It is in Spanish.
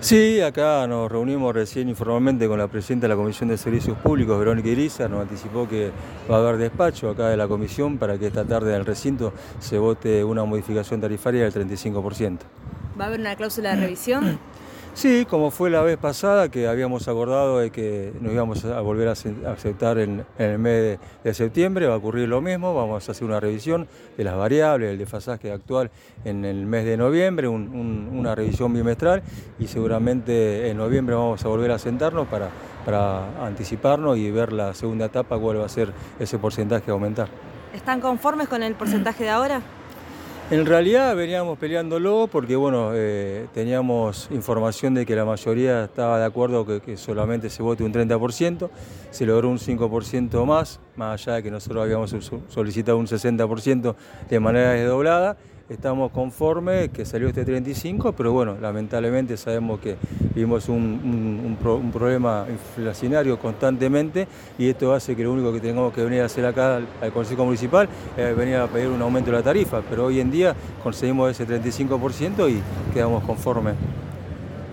Sí, acá nos reunimos recién informalmente con la presidenta de la Comisión de Servicios Públicos, Verónica Irizar. Nos anticipó que va a haber despacho acá de la comisión para que esta tarde en el recinto se vote una modificación tarifaria del 35%. ¿Va a haber una cláusula de revisión? Sí, como fue la vez pasada que habíamos acordado de que nos íbamos a volver a aceptar en el mes de septiembre, va a ocurrir lo mismo. Vamos a hacer una revisión de las variables, el desfasaje actual en el mes de noviembre, una revisión bimestral, y seguramente en noviembre vamos a volver a sentarnos para anticiparnos y ver la segunda etapa cuál va a ser ese porcentaje a aumentar. ¿Están conformes con el porcentaje de ahora? En realidad veníamos peleándolo porque teníamos información de que la mayoría estaba de acuerdo que solamente se vote un 30%, se logró un 5% más allá de que nosotros habíamos solicitado un 60% de manera desdoblada. Estamos conformes que salió este 35%, pero bueno, lamentablemente sabemos que vivimos un problema inflacionario constantemente, y esto hace que lo único que tengamos que venir a hacer acá al Consejo Municipal es venir a pedir un aumento de la tarifa, pero hoy en día conseguimos ese 35% y quedamos conformes.